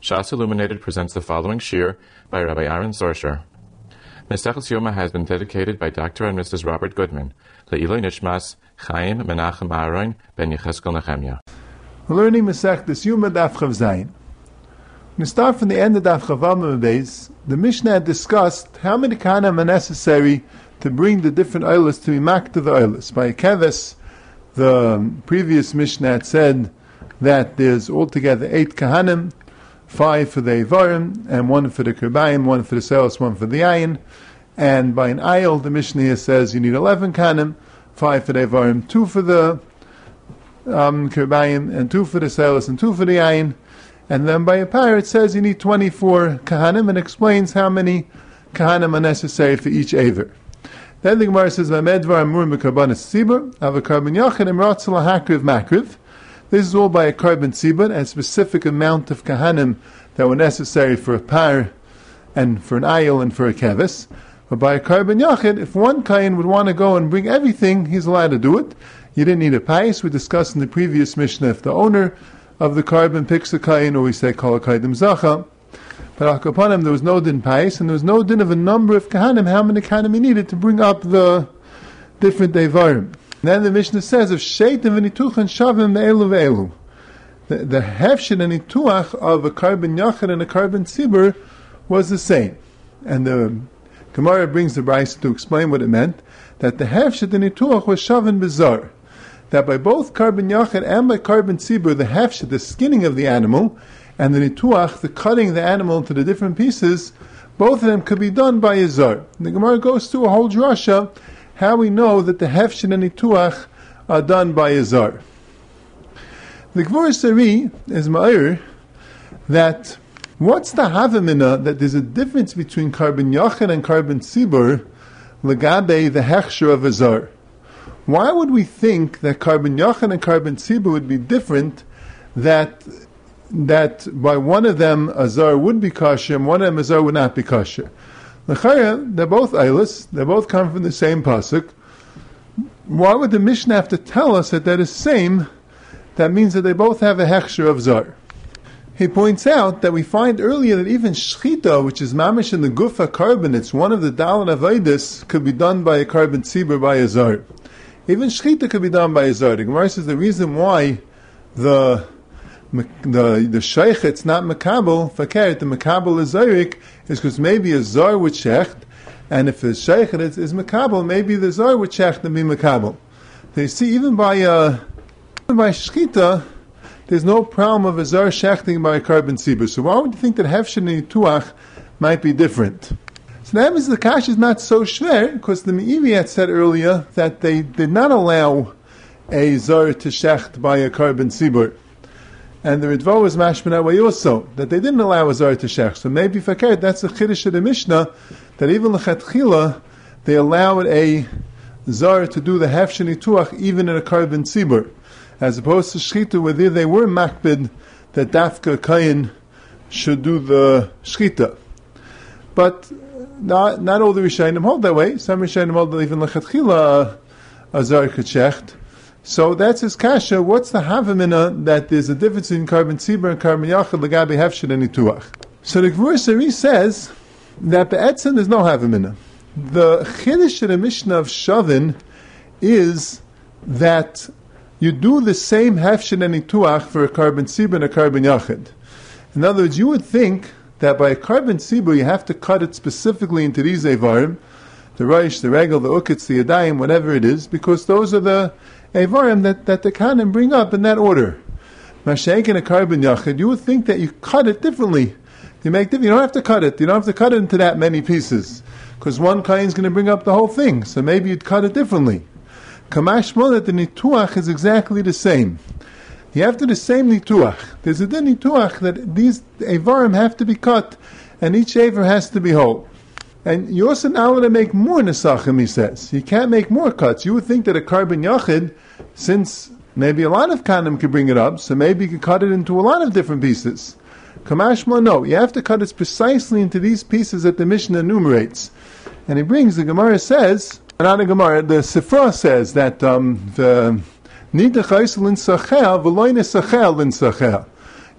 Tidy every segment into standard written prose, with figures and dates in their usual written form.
Shas Illuminated presents the following shir by Rabbi Aaron Zorsher. Maseches Yoma has been dedicated by Dr. and Mrs. Robert Goodman, Le'iloi Nishmas Chaim Menachem Aaron ben Yecheskel Nehemiah. We're learning Maseches Yoma Daf Chav Zayin. We start from the end of Daf Chav Amud Beis. The Mishnah had discussed how many kahanim are necessary to bring the different oilos to be mak to the oilos. By a keves, the previous Mishnah had said that there's altogether 8 kahanim, 5 for the Eivarim, and 1 for the Kirbayim, 1 for the Selos, 1 for the Ayin. And by an Ayil, the Mishnah here says you need 11 kahanim, 5 for the Eivarim, 2 for the Kirbayim, and 2 for the Selos, and 2 for the Ayin. And then by a Par, it says you need 24 kahanim, and explains how many kahanim are necessary for each Eiver. Then the Gemara says, V'amedvar amurim b'karbanis tzibur, avakarban yachid emratz lahakriv makriv. This is all by a carbon tzibur, a specific amount of kahanim that were necessary for a par, and for an ayil, and for a keves. But by a carbon yachid, if one kain would want to go and bring everything, he's allowed to do it. You didn't need a pais. We discussed in the previous Mishnah if the owner of the carbon picks a kain, or we say kol kaidim zacha. But upon him there was no din pais, and there was no din of a number of kahanim, how many kahanim he needed to bring up the different devarim. Then the Mishnah says, of sheitim v'nituchan shavim ve'elu ve'elu. The hefshin and nituach of a carbon yachid and a carbon tzibur was the same. And the Gemara brings the Brisa to explain what it meant, that the hefshin and nituach was shavin bizar. That by both carbon yachid and by carbon tzibur, the hefshin, the skinning of the animal, and the nituach, the cutting the animal into the different pieces, both of them could be done by a zar. The Gemara goes through a whole drasha how we know that the hefshin and nituach are done by a zar. The Gvur Sari is ma'ir that what's the havamina that there's a difference between carbon yachid and carbon tzibur legabe the hechsher of a zar. Why would we think that carbon yachid and carbon tzibur would be different, that by one of them a zar would be kosher and one of them a zar would not be kosher? L'chayra, they're both eilis, they both come from the same pasuk. Why would the Mishnah have to tell us that they're the same? That means that they both have a hechsher of zar. He points out that we find earlier that even shchita, which is mamish in the gufa carbon, it's one of the dalan avodas, could be done by a carbon tzibur by a zar. Even shchita could be done by a zar. The Gemara says the reason why the sheich, it's not makabel, fakir, the makabel is zayrik, is because maybe a zar would shecht, and if the sheich is makabel, maybe the zar would shecht and be makabel. They see even by shchita, there's no problem of a zar shechting by a carbon tzibur. So why would you think that hefshin and nituach might be different? So that means the kash is not so shver, because the Meiri had said earlier that they did not allow a zar to shecht by a carbon tzibur. And the Ritva was mashman that way also, that they didn't allow a zar to shecht. So maybe fakir, that's the chiddush of the Mishnah, that even l'chatchila, they allowed a zar to do the hefshin nituach even in a carbon tzibur, as opposed to shchita, where they were makbid that dafka kayin should do the shchita. But not all the Rishayim hold that way. Some Rishayim hold that even l'chatchila a zar could shecht. So that's his kasha. What's the havamina that there's a difference in carbon tzibur and carbon yachid legabe hefshin and nituach? So the Gvur Sari says that be'etzem there's no havamina. The chiddush of the Mishnah of Shavin is that you do the same hefshin and nituach for a carbon tzibur and a carbon yachid. In other words, you would think that by a carbon tzibur you have to cut it specifically into these evarim, the reish, the regel, the ukitz, the yadayim, whatever it is, because those are the evarim that the kahanim bring up in that order. Mashenk and a carbon yachid, you would think that you cut it differently. You don't have to cut it. You don't have to cut it into that many pieces, because one kain is going to bring up the whole thing. So maybe you'd cut it differently. Kamashmo that the nituach is exactly the same. You have to the same nituach. There's a din nituach that these evarim have to be cut, and each evar has to be whole. And you're also not allowed to make more nesachim, he says. You can't make more cuts. You would think that a carbon yachid, since maybe a lot of kanim could bring it up, so maybe you could cut it into a lot of different pieces. Kamashma, no. You have to cut it precisely into these pieces that the Mishnah enumerates. And he brings, the Gemara says, not a Gemara, the Sifra says that the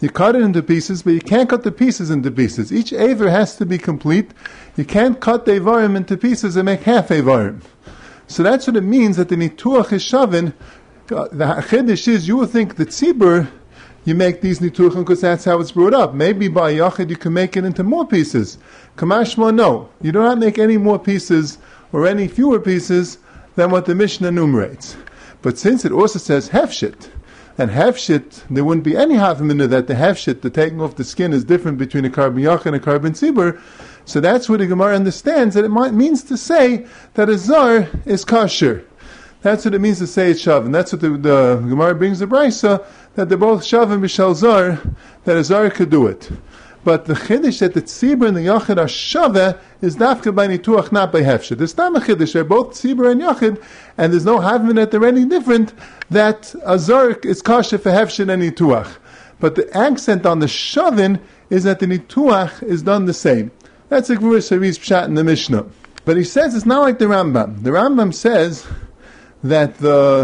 You cut it into pieces, but you can't cut the pieces into pieces. Each Aver has to be complete. You can't cut the Avarim into pieces and make half Avarim. So that's what it means that the Nituach is Shavin. The Chiddush is, you would think that Tzibur, you make these Nituachim because that's how it's brought up. Maybe by Yachid you can make it into more pieces. Kamashma, no. You do not make any more pieces or any fewer pieces than what the Mishnah enumerates. But since it also says Hefshit, and Hefshit, there wouldn't be any Havamina that the Hefshit, the taking off the skin, is different between a Karban Yachid and a Karban Tzibur. So that's what the Gemara understands, that it means to say that a Zar is kosher. That's what it means to say it's Shav. And that's what the Gemara brings the Brisa, that they're both Shav and Bishal Zar, that a Zar could do it. But the Chiddush that the Tzibur and the Yachid are Shaveh is Dafka by Nituach, not by Hefshit. There's not a Chiddush, they're both Tzibur and Yachid, and there's no Havmin that they're any different, that a Zar is kosher for Hefshit and Nituach. But the accent on the Shavin is that the Nituach is done the same. That's a Gvur Sari's Pshat in the Mishnah. But he says it's not like the Rambam. The Rambam says that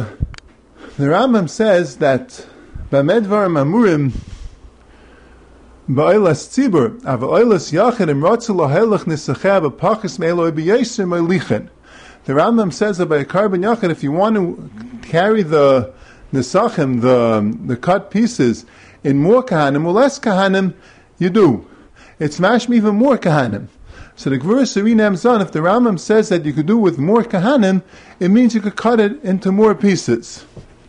Bamedvarim Amurim Ba'olas Tzibur Ava'olas Yachid Im Ratzu Lahelach Nisacheh B'Pachas Me'eloi B'Yesir Me'lichin. The Rambam says that by a Karban Yachid, if you want to carry the Nisachim, the cut pieces, in more Kahanim or less Kahanim, you do. It's mashma even more Kahanim. So the Gvur Sari Namzan, if the Rambam says that you could do with more Kahanim, it means you could cut it into more pieces.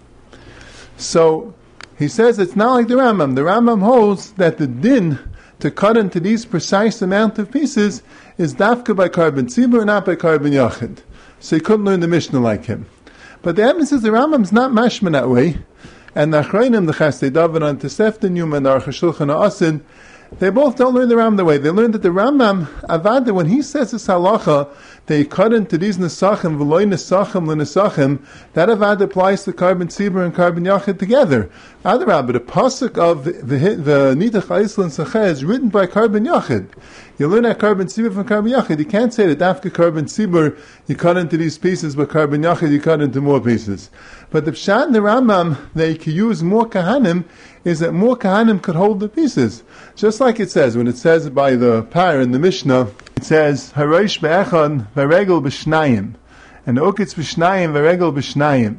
So he says it's not like the Rambam. The Rambam holds that the din to cut into these precise amount of pieces is dafka by Karban Tzibur, not by Karban Yachid. So he couldn't learn the Mishnah like him. But the evidence is the Rambam's not mashma that way. And the Achrayim, the Chastei David, and Tosefta Yuma, and the Aruch HaShulchan Asin, they both don't learn the Rambam the way. They learn that the Rambam, Avada, when he says this halacha, they cut into these nesachim, v'loi nesachim l'nesachim, that Avada applies to Karban Tzibur and Karban Yachid together. Adarabah, the pasuk of the Nidach Ha'isl and Sacheh is written by Karban Yachid. You learn that Karban Tzibur from Karban Yachid. You can't say that after Karban Tzibur you cut into these pieces, but Karban Yachid you cut into more pieces. But the Pshat in the Rambam that you can use more Kahanim is that more Kahanim could hold the pieces. Just like it says, when it says by the Par in the Mishnah, it says, Harosh be'echad v'regel b'shnayim, and the ukitz b'shnayim v'regel b'shnayim.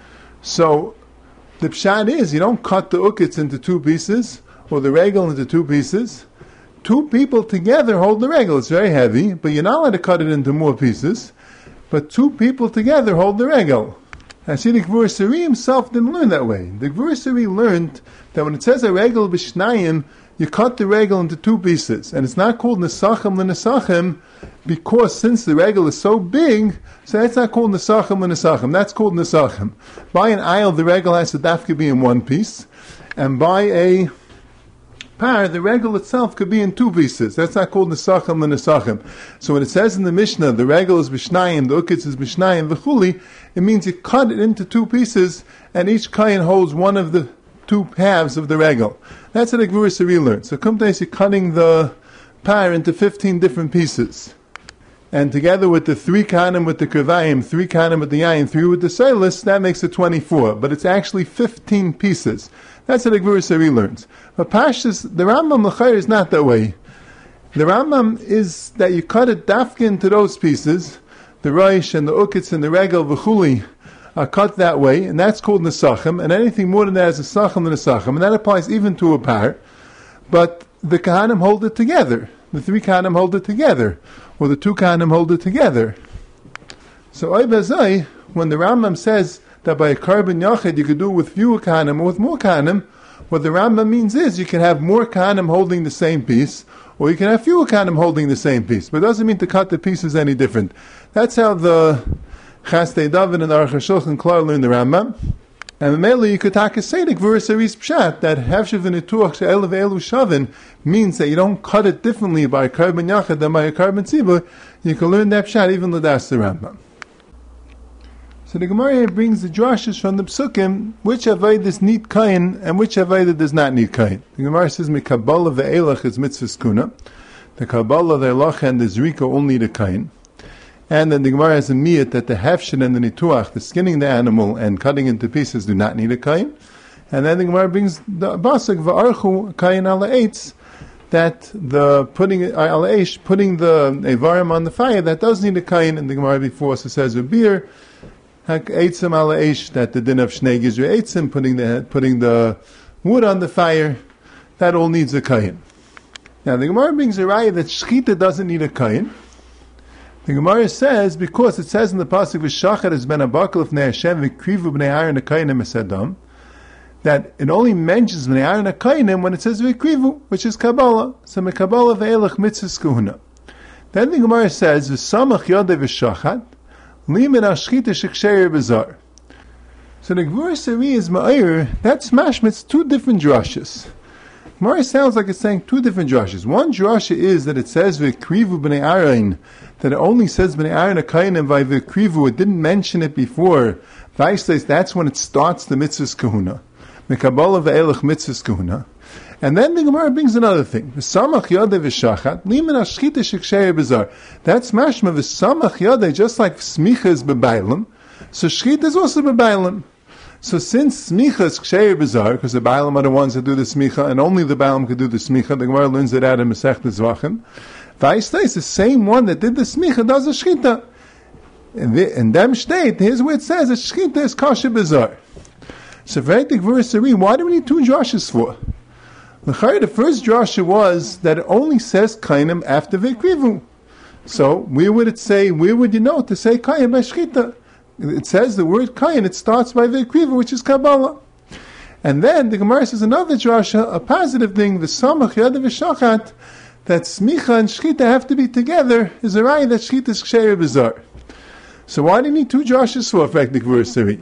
So, the Pshat is, you don't cut the ukitz into two pieces, or the regel into two pieces. Two people together hold the regel. It's very heavy, but you're not allowed to cut it into more pieces. But two people together hold the regel. And see, the Gvur Sari himself didn't learn that way. The Gvur Sari learned that when it says a regel b'shnayim, you cut the regel into two pieces. And it's not called nesachim l'nesachim, because since the regel is so big, so that's not called nesachim l'nesachim. That's called nesachim. By an aisle, the regel has to dafka be in one piece. And by a par, the regel itself could be in two pieces. That's not called nesachim l'nesachim. So when it says in the Mishnah, the regel is b'shnayim, the ukitz is b'shnayim, v'chuli, it means you cut it into two pieces, and each kayin holds one of the two halves of the regel. That's what the Gvur Sari learned. So Kumtais, you're cutting the par into 15 different pieces. And together with the 3 kahanim with the kavayim, 3 kahanim with the yayin, 3 with the silas, that makes it 24. But it's actually 15 pieces. That's what the Gvur Sari learns. But Pashas, the Rambam L'chayr is not that way. The Rambam is that you cut it dafka into those pieces, the Rosh and the ukitz and the regel, v'chuli, are cut that way, and that's called nesachim, and anything more than that is nesachim and nesachim, and that applies even to a par. But the kahanim hold it together. The 3 kahanim hold it together, or the 2 kahanim hold it together. So oy bezai, when the Rambam says that by a Karban Yachid you could do it with fewer kahanim or with more kahanim, what the Rambam means is you can have more kahanim holding the same piece, or you can have fewer kahanim holding the same piece. But it doesn't mean to cut the pieces any different. That's how the Chastei David and Aruch HaShulchan Klar learned the Rambam. And mainly you could say the Gvur Sari's Pshat that Hefshev v'Nituach she'elu ve'elu shavin means that you don't cut it differently by a Karban Yachid than by a Karban Tzibur. You can learn that Pshat even l'das the Rambam. So the Gemara here brings the drashes from the Psukim, which avodas need kain and which avodah does not need kain. The Gemara says Kabbalah ve'elach is mitzvahs kuna. The Kabbalah, the elach, and the zrika all need a kain. And then the Gemara has a miyat that the hefshin and the nituach, the skinning the animal and cutting into pieces, do not need a kain. And then the Gemara brings the pasuk va'archu kayin ala eitz, that the putting the evarim on the fire, that does need a kayin. And the Gemara before also says a beer eitzim ala eish, that the din of shnei gizru eitzim, putting the wood on the fire, that all needs a kayin. Now the Gemara brings a raya that shchita doesn't need a kayin. The Gemara says, because it says in the pasuk v'shachar is ben abakal of Hashem v'krivu b'nei Aaron hakayinim esadam, that it only mentions b'nei Aaron hakayinim when it says v'krivu, which is Kabbalah. So mekabbalah ve'elach mitzvahs kuhuna. Then the Gemara says v'samach yodei v'shachat limin ashchita sheksheir b'zar. So the Gemara Sari is ma'ir, that's mashmitz two different drashas. Gemara sounds like it's saying two different drashas. One drasha is that it says v'krivu b'nei Aaron, that it only says b'nei Aaron hakayinim by v'krivu, it didn't mention it before. Vaisles, that's when it starts the mitzvahs kahuna. Mekabbalah ve'elach mitzvahs kahuna. And then the Gemara brings another thing. V'samach yodei v'shachat limin ashchita sheksheir b'zar. That's mashma v'samach yodei, just like smicha is b'bailim, so shchita is also b'bailim. So since smicha is ksheir b'zar, because the bailim are the ones that do the smicha, and only the bailim could do the smicha, the Gemara learns it out in Masechta Zvachim. Vaistais, the same one that did the smicha does the shchita. In them state, here's where it says that shchita is kasher b'zar. So V'etik V'risari, why do we need two drashas for? The first drasha was that it only says kainim after v'krivu. So where would you know to say kainim by shchita? It says the word kayin, it starts by v'krivu, which is Kabbalah. And then the Gemara says another drasha, a positive thing, the samach yadav v'shachat, that smicha and shchita have to be together, is a raya that shchita is ksheir b'zar. So why do you need two drashas for effective versary?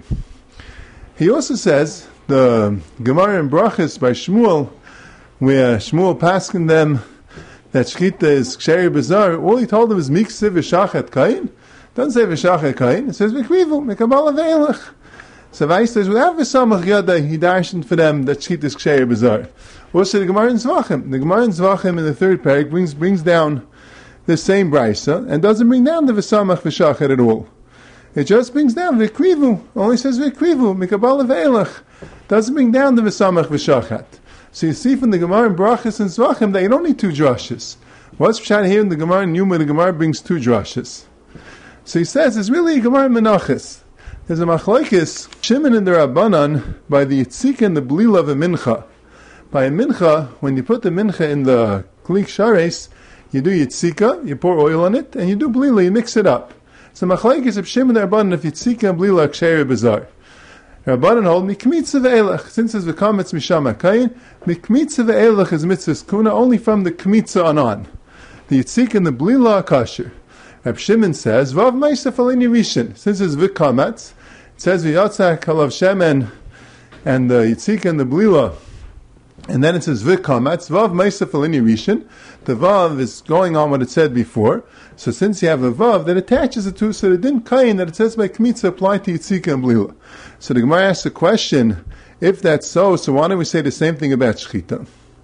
He also says, the Gemara in Brachas by Shmuel, where Shmuel paskin them that shchita is ksheir b'zar, all he told them is mikse v'shachat kayin. Doesn't say v'shachat kayin, it says v'krivu, mekabbalah ve'elach. So Vais says, without v'samach yada, he darshened for them that shchita is ksheir b'zar. Also the Gemara in Zvachim. The Gemara in Zvachim in the third parak brings down the same brisa, and doesn't bring down the v'samach v'shachat at all. It just brings down v'krivu, only says v'krivu, mekabbalah ve'elach. Doesn't bring down the v'samach v'shachat. So you see from the Gemara in Brachas and Zvachim that you don't need two drashas. What's pshat here in the Gemara in Yuma, the Gemara brings two drashas. So he says, it's really a Gemara in Menachos. There's a machlokes, Shimon and the Rabbanan, by the Yitzika and the Blila of a mincha. By a mincha, when you put the mincha in the klik shares, you do Yitzika, you pour oil on it, and you do Blila, you mix it up. So machlokes of Shimon and the Rabbanan, if Yitzika and Blila ksheir b'zar. Rabbanan hold mikmitza ve'elach. Since it's v'kametz misham hakayin, mikmitza ve'elach is mitzvahs kuna only from the kmitza on. The Yitzika and the Blila are kasher. Reb Shimon says, Vav Meisef Alini Rishon. Since it's Vikamatz, it says V'yatzak Halav Shemen and the Yitzika and the Blila. And then it says Vikamatz, Vav Meisef Alini Rishon. The Vav is going on what it said before. So since you have a Vav that attaches the two, so the din kayin that it says by Kmitza apply to Yitzika and Blila. So the Gemara asks the question, if that's so why don't we say the same thing about Shchita?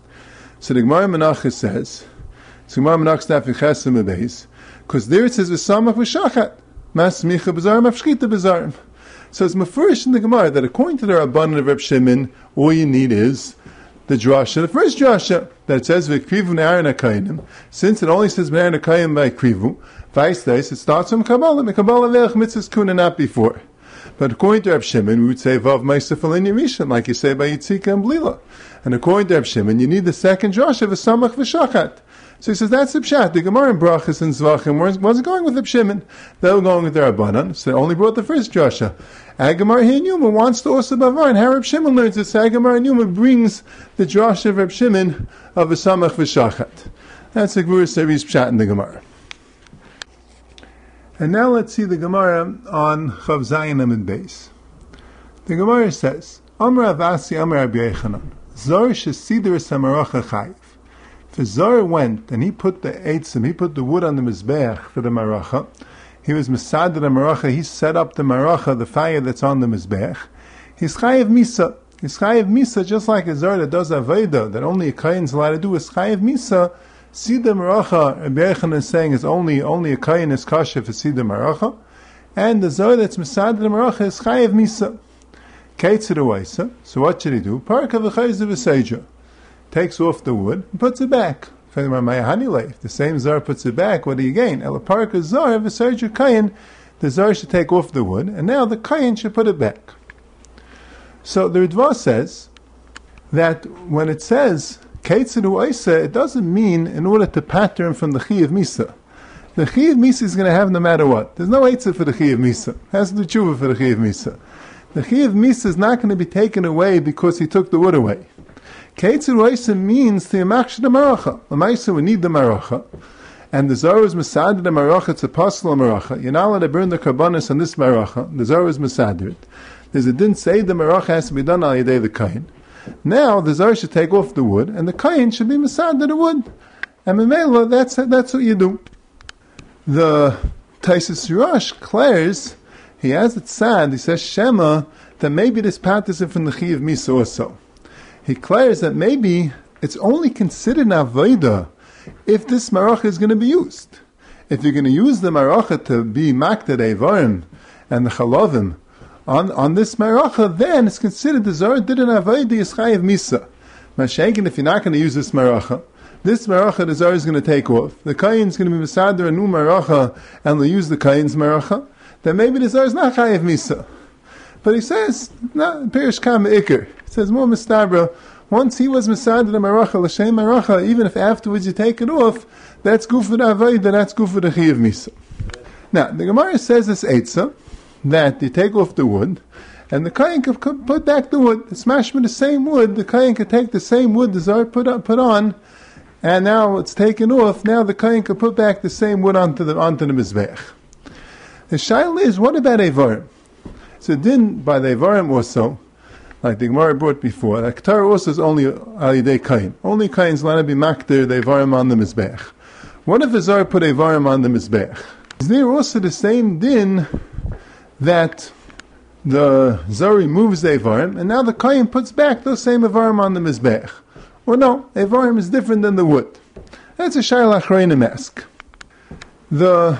So the Gemara Menachos says, so Gemara Menachos Daf Yichesim Abeis, because there it says v'samach v'shachat, mas micha b'zarim avshchita b'zarim. So it's mafurish in the Gemara that according to the Rabbanan of Reb Shimon, all you need is the drasha, the first drasha, that it says v'krivu ne'aron hakayinim. Since it only says ne'aron hakayinim by krivu, vaistais, it starts from Kabbalah, mekabbalah ve'elach mitzvahs kuna, not before. But according to Reb Shimon, we would say vav meisef alini rishon, like you say by Yitzika and Blila. And according to Reb Shimon, you need the second drasha v'samach v'shachat. So he says that's the pshat. The Gemara in Brachas and Zvachim wasn't going with the Shimon. They were going with the Rabbanan. So they only brought the first drasha. Agamar here in Yuma wants to also bavar, and how Reb Shimon learns it. So Agamar in Yuma brings the drasha of Reb Shimon of v'samach v'shachat. That's the Gemara Sari's pshat in the Gemara. And now let's see the Gemara on Chav Zayin Amid Beis. The Gemara says, Amar Avasi Amar Rabbi Yechanan, Zor shesider samaracha chayiv. If a Zor went and he put the eitzim, he put the wood on the mizbeach for the maracha, he was misad the maracha, he set up the maracha, the fire that's on the mizbeach, he's chayiv misa. He's chayiv misa just like a Zor that does avodah, that only a kayin is allowed to do, is chayiv misa. Sida maracha, Rabbi Yechanan is saying, is only a kayin is kasher for Sida maracha, and the Zor that's misad the maracha is chayiv misa. So what should he do? Takes off the wood and puts it back. If the same Zar puts it back, what do you gain? The Zar should take off the wood, and now the Kayin should put it back. So the Ritva says that when it says Keitzidu Oisa, it doesn't mean in order to pattern from the Chi of Misa. The Chi of Misa is going to have no matter what. There's no Eitzah for the Chi of Misa. It has to do tshuva for the Chi of Misa. The Chi of Misa is not going to be taken away because he took the wood away. Keitzidu Oisa means to Yamachsh the Maracha. The Maisa, we need the Maracha. And the Zar is Masad the Maracha, it's a possible Maracha. You're not allowed to burn the Karbanis on this Maracha. The Zar is Masad it. There's a din say the Maracha has to be done al Yedei the Kayin. Now the Zar should take off the wood, and the Kayin should be Masad the wood. And Memela, that's what you do. The Taisus Rosh declares, he has it sad, he says Shema, that maybe this path is from the Chi of Misa also. He declares that maybe it's only considered an Avodah if this Maracha is going to be used. If you're going to use the Maracha to be Makdeh Eivarim and the Chalavim on this Maracha, then it's considered the Zar did an Avodah Yischayev Misa. Mashenkin, if you're not going to use this Maracha the Zar is going to take off. The Kayin is going to be Mesader a new Maracha, and they'll use the Kayin's Maracha. Then maybe the Zar is not Chayev Misa. But he says, no, Perish Kam Iker. He says, more Mistabra, once he was Mesader the Maracha, L'Shem Maracha, even if afterwards you take it off, that's good for the Avodah, that's good for the Chayev Misa. Now, the Gemara says this Eitzah, that you take off the wood, and the Kayin could put back the wood. The smash with the same wood, the Kayin could take the same wood the Zar put on, and now it's taken off. Now the Kayin could put back the same wood onto the Mizbech. The Shaila is, what about Eivarim? So din by the Eivarim also, like the Gemara brought before, the Aktar also is only Al Yidei Kayin. Only Kayin is allowed to be makdir the Eivarim on the Mizbech. What if the Zar put Eivarim on the Mizbech? Is there also the same din that the Zar removes the Eivarim, and now the Kayin puts back those same Eivarim on the Mizbech? Well, no, Eivarim is different than the wood. That's a Shaila Achreinim ask. There's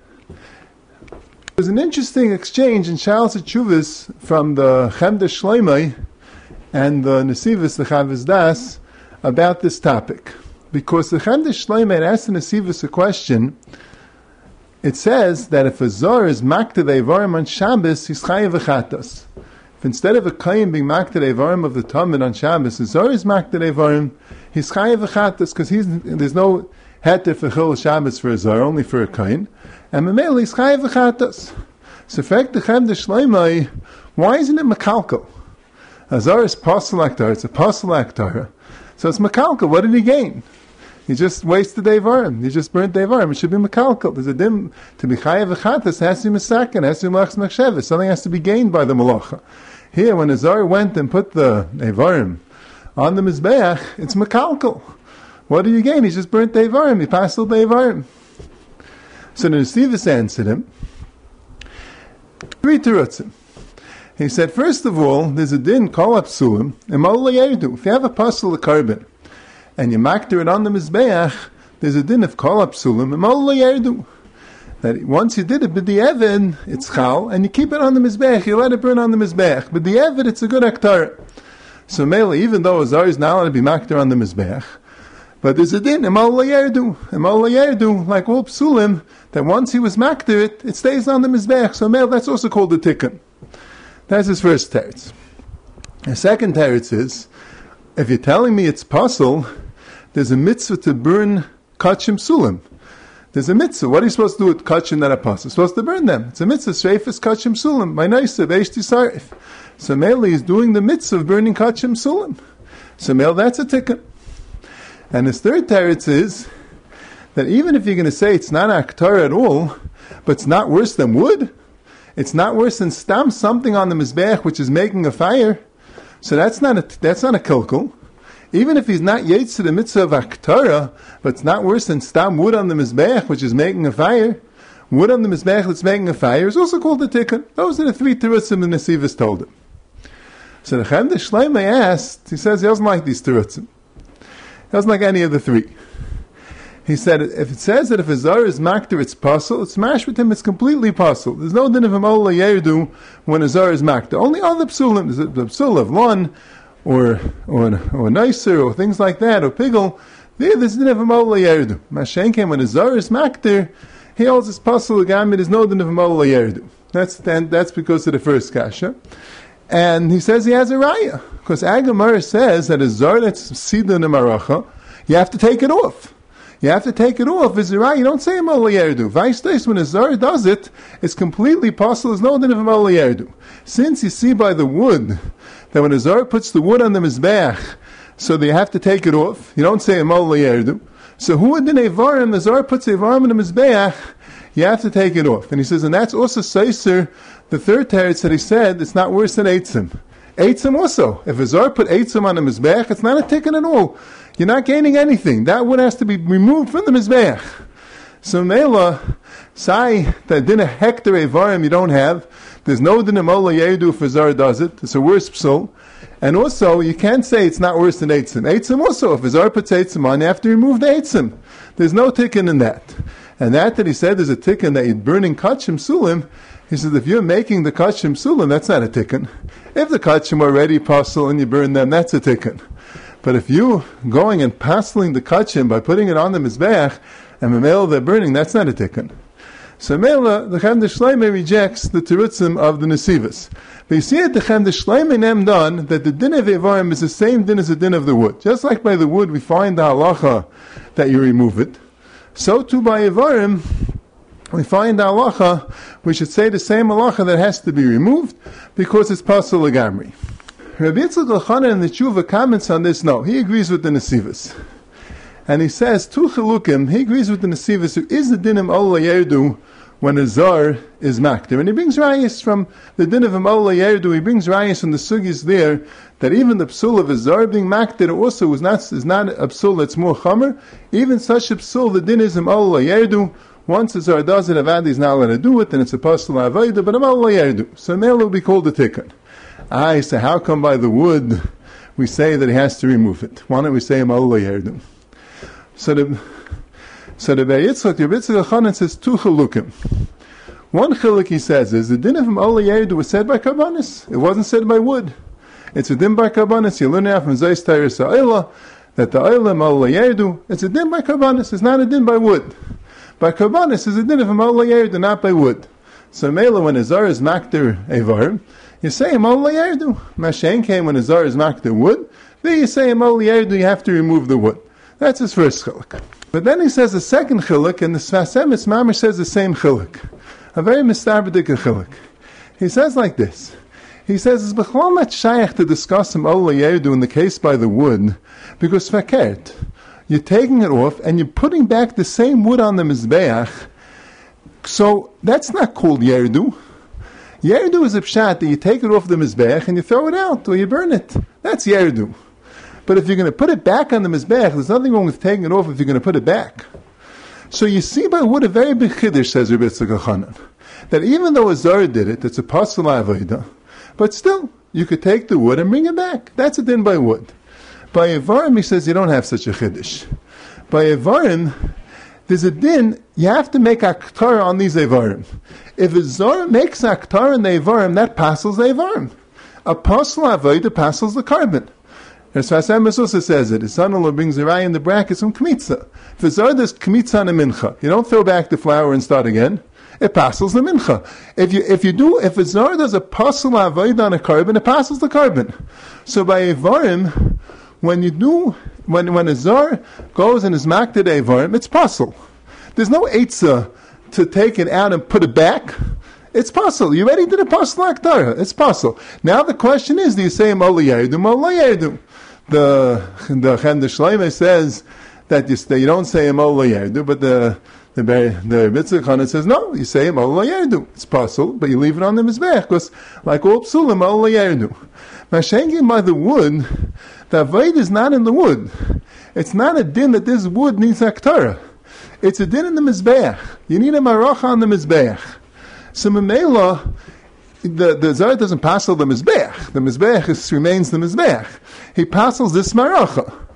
an interesting exchange in Shalas Tshuvas from the Chemda Shleimai and the Nesivus, the Chavis Das, about this topic. Because the Chemda Shleimai asked the Nesivus a question. It says that if a Zar is Makdeh Eivarim on Shabbos, he's Chayev V'chatos. If instead of a Kayin being Makdeh Eivarim of the Talmud on Shabbos, a Zar is Makdeh Eivarim, he's Chayev V'chatos, because there's no heter for Chil Shabbos for a Zar, only for a Kayin. And Mamela, he's Chayev V'chatos. So, in fact, the Chemda Shleimai, why isn't it Makalkal? A Zar is Pasal Aktar, it's a Pasal Aktar. So it's Makalkal, what did he gain? He just wasted Eivarim. He just burnt Eivarim. It should be Mekalkal. There's a dim to be Chayev V'chatas. It has to be Mesaken. It has to be Malachs Machsheves. Something has to be gained by the Malacha. Here, when the Zar went and put the Eivarim on the Mizbeach, it's Mekalkal. What do you gain? He just burnt Eivarim. He passed the Eivarim. So the Nesivus answered him 3 terutzim. He said, first of all, there's a din call up Sulim. If you have a puzzle of carbon, and you makter it on the Mizbeach, there's a din of kol psulim, and that once you did it, b'di'evid, it's chal, and you keep it on the Mizbeach, you let it burn on the Mizbeach. B'di'evid, it's a good aktar. So mele, even though a Zar is not allowed to be makter on the Mizbeach, but there's a din, emal layerdu, like all psulim, that once he was makter it stays on the Mizbeach. So mele, that's also called the tikkun. That's his first teretz. The second teretz is, if you're telling me it's possible, there's a mitzvah to burn kachim sulim. There's a mitzvah. What are you supposed to do with kachim that are possible? You're supposed to burn them. It's a mitzvah, shreifas kachim sulim. My naisa, beishti sarif. So Mele is doing the mitzvah of burning kachim sulim. So Mele, that's a tikkun. And his third teretz is that even if you're going to say it's not aktar at all, but it's not worse than wood, it's not worse than stam something on the mizbeach which is making a fire, so that's not a kilkul. Even if he's not yetz to the mitzvah of aktara, but it's not worse than stam wood on the mizbeach which is making a fire. Wood on the mizbeach that's making a fire is also called a tikkun. Those are the 3 terutzim the Nesivus told him. So the Chemda Shleimai asked, he says he doesn't like these terutzim. He doesn't like any of the 3. He said, if it says that if a zar is makter, it's pasul, it's mash with him, it's completely pasul. There's no din of him ola yerdu when a zar is makter. Only other psulim, the psul of lon, or nicer, or things like that, or pigel, there's din of him ola yerdu. Mashenkem, when a zar is makter, he holds his pasul agami, there's no din of him ola yerdu. That's because of the first kasha. And he says he has a raya, because Agamar says that a zar that's sidon maracha, you have to take it off. You have to take it off. Is it right? You don't say Mola Yerdu. Vice when a Zar does it, it's completely possible. There's no din of Mola Yerdu. Since you see by the wood that when a Zar puts the wood on the Mizbeach, so they have to take it off. You don't say Mola Yerdu. So who would in Evarim, the Zar puts Evarim on the Mizbeach, you have to take it off. And he says, and that's also Seiser, the third teretz that he said, it's not worse than Eitzim. Eitzim also. If a Zar put Eitzim on the Mizbeach, it's not a tikkun at all. You're not gaining anything. That wood has to be removed from the Mizbeach. So Mela, say that din a hector Evarim you don't have. There's no din of Mola Yerdu if a Zar does it. It's a worse psul. And also, you can't say it's not worse than Eitzim. Eitzim also, if a Zar puts Eitzim on, you have to remove the Eitzim. There's no tikkun in that. And that he said there's a tikkun that you're burning kachim sulim, he says if you're making the kachim sulim, that's not a tikkun. If the kachim are already pasul and you burn them, that's a tikkun. But if you going and pasling the kachim by putting it on the mizbeach and memel they're burning, that's not a tikkun. So Mela, the Chemda Shleimeh rejects the terutzim of the Nesivos. But you see at the Chemda Shleimeh nem done that the din of Evarim is the same din as the din of the wood. Just like by the wood we find the halacha that you remove it, so too by Evarim we find the halacha, we should say the same halacha that has to be removed because it's pasul legamri. Rabbi Yitzchak Elchanan in the Tshuva comments on this. No, he agrees with the Nesivos. And he says, Tu Chilukim, he agrees with the Nesivos, who is the dinim Ola Yerdu when a Zar is makter. And he brings rayas from the din of Ola Yerdu, he brings rayas from the sugis there, that even the psul of a Zar being makter also is not a psul that's more chamer. Even such a psul, the din is Ola Yerdu. Once a Zar does it, Avadi is not allowed to do it, and it's a pasul avodah, but Ola Yerdu. So Mela will be called a tikkun. So how come by the wood we say that he has to remove it? Why don't we say Ola Yerdu? So the Ber Yitzchak, the Rebbe Yitzchak Elchanan says two chilukim. One chiluk he says is the din of Ola Yerdu was said by karbanis. It wasn't said by wood. It's a din by karbanis. You learn out from Zayis Teiris Ha'ila that the Ola Yerdu, it's a din by karbanis. It's not a din by wood. By karbanis is a din of Ola Yerdu, not by wood. So Mela, when a Zar is makter Evarim, you say Ola Yerdu. Mashen came when a Zar is makter wood. There you say Ola Yerdu, you have to remove the wood. That's his first chiluk. But then he says the second chiluk, and the Sfas Emes Mamash says the same chiluk. A very mistaberdik chiluk. He says like this. He says, it's b'chlal not shaykh to discuss him Ola Yerdu in the case by the wood, because fakert. You're taking it off, and you're putting back the same wood on the mizbeach, so that's not called Yerdu. Yerdu is a pshat that you take it off the mizbeach, and you throw it out, or you burn it. That's Yerdu. But if you're going to put it back on the mizbeach, there's nothing wrong with taking it off if you're going to put it back. So you see by wood a very big chiddush, says Rebbe Yitzchak Elchanan, that even though a Zar did it, it's a pasul avodah, but still, you could take the wood and bring it back. That's a din by wood. By Evarim, he says you don't have such a chiddush. By Evarim, there's a din, you have to make aktar on these Evarim. If a Zar makes aktar on the Evarim, that passes the Evarim. A pasul avodah passes the carbon. As Sfas Emes also says it, his son-in-law brings a raya in the brackets from Kmitza. If a Zar does Kmitza on a mincha, you don't throw back the flour and start again. It passes the mincha. If a Zar does a pasul avodah on a carbon, it passes the carbon. So by Evarim, when a Zar goes and is makted Evarim, it's pasul. There's no eitzah to take it out and put it back. It's pasul. You already did a pasul aktara. It's pasul. Now the question is, do you say Ola Yerdu, Ola Yerdu? The Chemda Shleimeh says that you don't say Ola Yerdu, but the Yitzchak Elchanan says no, you say Ola Yerdu. It's pasul, but you leave it on the mizbeach because, like all psulim, Ola Yerdu. Mashengi by the wood, the avodah is not in the wood. It's not a din that this wood needs aktara. It's a din in the mizbeach. You need a maracha on the mizbeach. So Memela, the Zar doesn't passel the mizbeach. The mizbeach remains the mizbeach. He passels this maracha.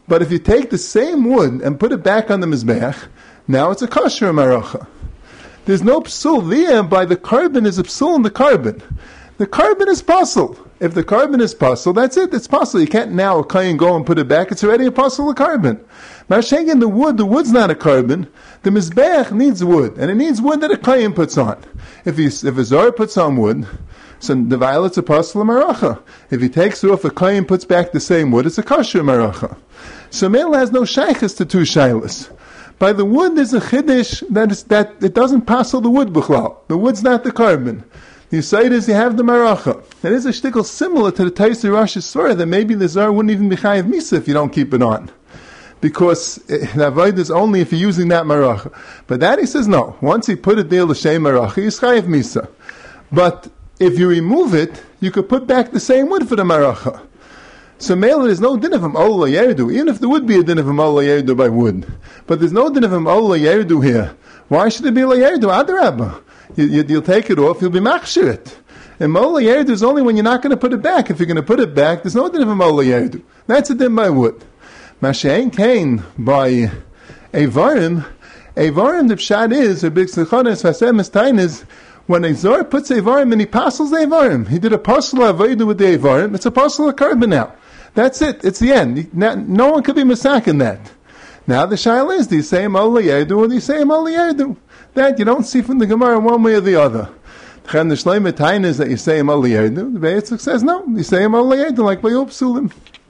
But if you take the same wood and put it back on the Mizbeach, now it's a kosher maracha. There's no psul there by the carbon is a psul in the carbon. The carbon is pasul. If the carbon is pasul, that's it. It's pasul. You can't now a kain go and put it back. It's already a pasul of carbon. Mashegin, the wood's not a carbon. The Mizbeach needs wood, and it needs wood that a kain puts on. If a zar puts on wood, so the violet's a pasul of maracha. If he takes it off a kain and puts back the same wood, it's a kosher maracha. So Mela has no shaykhs to two shaylas. By the wood, there's a chiddush that it doesn't passel the wood b'chlal. The wood's not the carbon. The Yisayid is you have the maracha. It is a shtickle similar to the Taisei Rosh Hashanah that maybe the zar wouldn't even be chayiv misa if you don't keep it on. Because the avoid is only if you're using that maracha. But that he says no. Once he put it there l'shem maracha, he's chayiv misa. But if you remove it, you could put back the same wood for the maracha. So Mela, there's no din of him ola yerdu, even if there would be a din of him ola yerdu by wood. But there's no din of him ola yerdu here. Why should it be ola yerdu? Adarabba. You'll take it off, you'll be machshir it. And mola yerdu is only when you're not going to put it back. If you're going to put it back, there's no din of him ola yerdu. That's a din by wood. Mashein kain by avarim. Avarim, the pshat is, or big sechonis, vasem estain is, when a zar puts avarim and he passes the avarim, he did a pasal avodah with the avarim, it's a pasal of carbon now. That's it. It's the end. No one could be masak in that. Now the shaila is, do you say Mola Yerdu or do you say Mola Yerdu? That you don't see from the Gemara one way or the other. The Shleimah Tain is that you say Mola Yerdu. The Beitzuk says no. You say Mola Yerdu like by Psulim.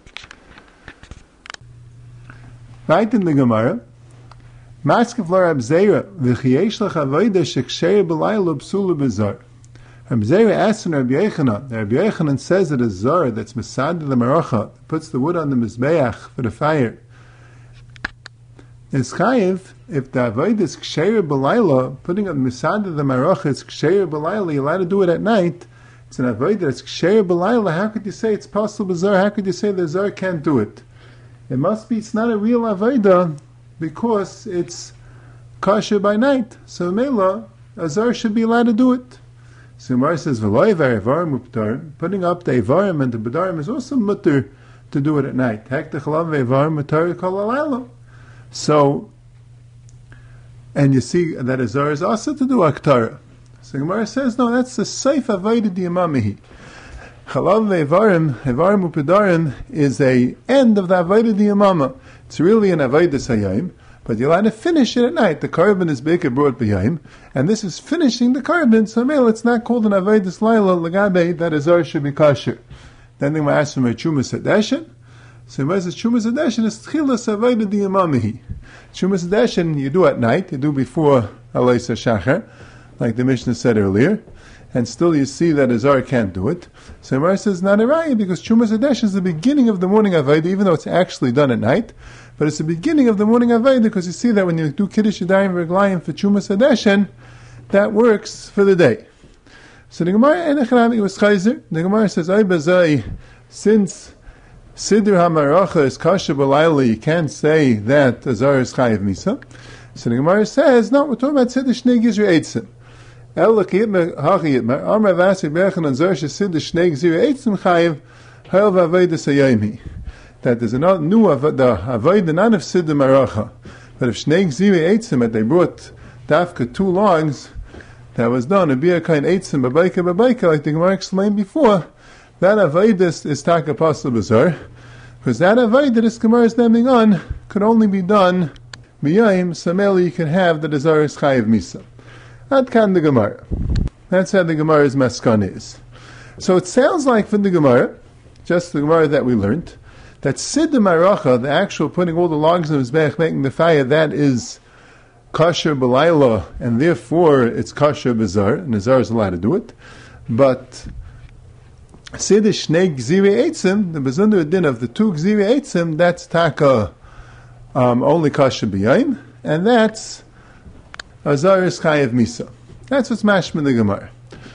Right in the Gemara. Maskav Lar Abzeira v'chiyesh lach avodah sheksher b'layla psula b'zar. Rabbi asks in Rabbi Yochanan. Rabbi Yochanan says that a zar that's masad the maracha puts the wood on the mizbeach for the fire is chayiv if the avodah is ksheir b'layla. Putting on masad the maracha is ksheir b'layla. You're allowed to do it at night. It's an avodah that's ksheir b'layla. How could you say it's possible b'zar? How could you say the zar can't do it? It must be. It's not a real avodah because it's kosher by night. So mela a zar should be allowed to do it. So Gemara says, "V'loy v'avarim uptar." Putting up the avarim and the bedarim is also mutter to do it at night. Hek techalav v'avarim mutar kol halayla. So, and you see that a zar is also to do aktara. So Gemara says, "No, that's the seif avodah diyamamihi." Chalav v'avarim, avarim upedarim is a end of the avodah diyamama. It's really an avodah sayim. But you're allowed to finish it at night. The carbon is baker brought b'yayim, and this is finishing the carbon. So mele, it's not called an avodas laila legabe that a zar should be kosher. Then they might ask from a chumas hadeshin. So when says chumas hadeshin is tchilas avodah diyamamihi. Chumas hadeshin you do at night, you do before alaysa shachar, like the Mishnah said earlier, and still you see that a zar can't do it. So Gemara says not a raya because chumas hadeshin is the beginning of the morning avodah, even though it's actually done at night. But it's the beginning of the morning Avodah because you see that when you do Kiddush Yadayim V'Reglayim for Chumas Hadeshin, that works for the day. So the Gemara was Chayzer. The Gemara says, Ay Bazai, since Siddur HaMaracha is Kasha B'Layla, you can't say that Azar is Chayiv Misa. So the Gemara says, no, we're talking about Siddur Shnei Gizri Eitzim. El L'Kiyitma Hachiyitma, Amar Vasi Be'echan Azar Siddur Shnei Gizri Eitzim Chayiv, Hayel V'Avodah Sayayimi. That there's another new the avodah not of siddur maracha, but if shnei gziri eitzim that they brought dafka two logs that was done a bir kain eitzim babayka like the Gemara explained before. That avodah is taka pasal b'zar because that avodah this Gemara is naming on could only be done b'yayim sameli you can have the azar is chayiv misa. That can the Gemara. That's how the Gemara's maskan is. So it sounds like from the Gemara, just the Gemara that we learned, that siddur maracha, the actual putting all the logs in his mizbeach, making the fire, that is kosher b'layla, and therefore it's kosher b'zar, and the zar is allowed to do it. But siddur shnei gziri eitzim, the bezunder din of the two gziri eitzim, that's taka only kosher b'yayim, and that's azar is chayev misa. That's what's mashma in the Gemara.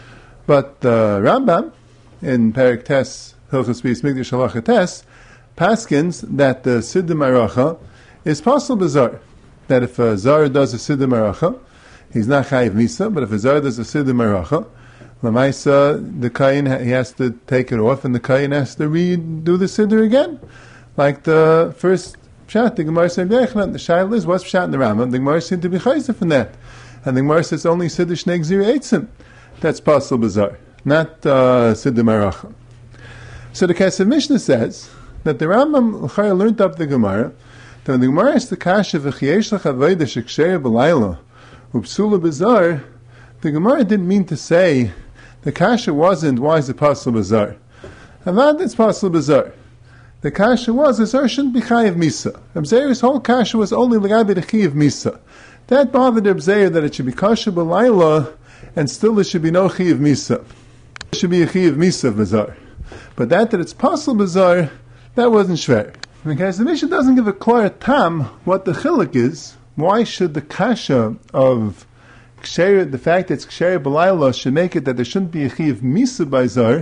But the Rambam in Perek Tes Hilchos Beis Mikdash Halacha Tes paskins that the siddur maracha is possible b'zar. That if a zar does a siddur maracha, he's not chayiv misa, but if a zar does a siddur maracha, l'maisa, the kain, he has to take it off, and the kain has to redo the siddur again. Like the first Pshat, the Gemara said, the Shaila is, what's Pshat in the Rambam? The Gemara seemed to be chayzer from that. And the Gemara says only Siddur Shnei Gzir Eitzim. That's possible bizarre, not Siddur Marachim. So the Kesef Mishnah says that the Rambam learned up the Gemara, that when the Gemara asked the Kasha, V'chiesh lach avodah sheksheya b'layla, u'psula bizarre, the Gemara didn't mean to say the Kasha wasn't, why is it possible bizarre? And that it's possible bizarre. The Kasha was, Azar shouldn't be chayiv misa. Reb Zeir's whole Kasha was only l'gabi the chayiv misa. That bothered Reb Zeir that it should be kasha b'layla, and still there should be no chayiv misa. It should be a chayiv misa bizarre. But that it's possible bizarre, that wasn't shver. Because the Mishnah doesn't give a clear tam what the chiluk is. Why should the Kasha of Ksher, the fact that it's Ksher b'layla should make it that there shouldn't be a chiv misa by zar,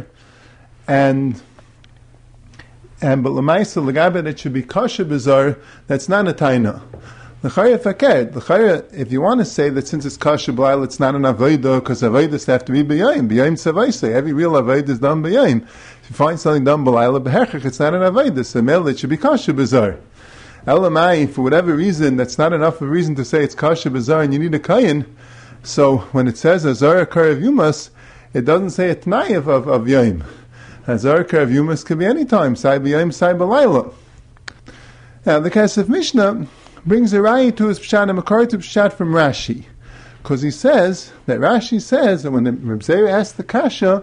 but l'maisa l'gabe that it should be kasha b'zar, that's not a taina. L'chayah faked. L'chayah, if you want to say that since it's kasha b'layla, it's not an avodah, because avodas have to be b'yayim. B'yayim tzavaisa. Every real avodah is done b'yayim. If you find something done b'layla b'hechach, it's not an avodah. So mele, it should be kasha b'zar. Elamai, for whatever reason, that's not enough of a reason to say it's kasha b'zar and you need a kayin. So when it says Azar Karav Yumas, it doesn't say a Tnai of Yom. Azar Karav Yumas could be any time, Sai B'Yom, Sai B'Layla. Now the Kesef Mishnah brings a raya to his Pshat, a Makar to Pshat from Rashi. Because he says, that Rashi says, that when Reb Zeir asked the Kasha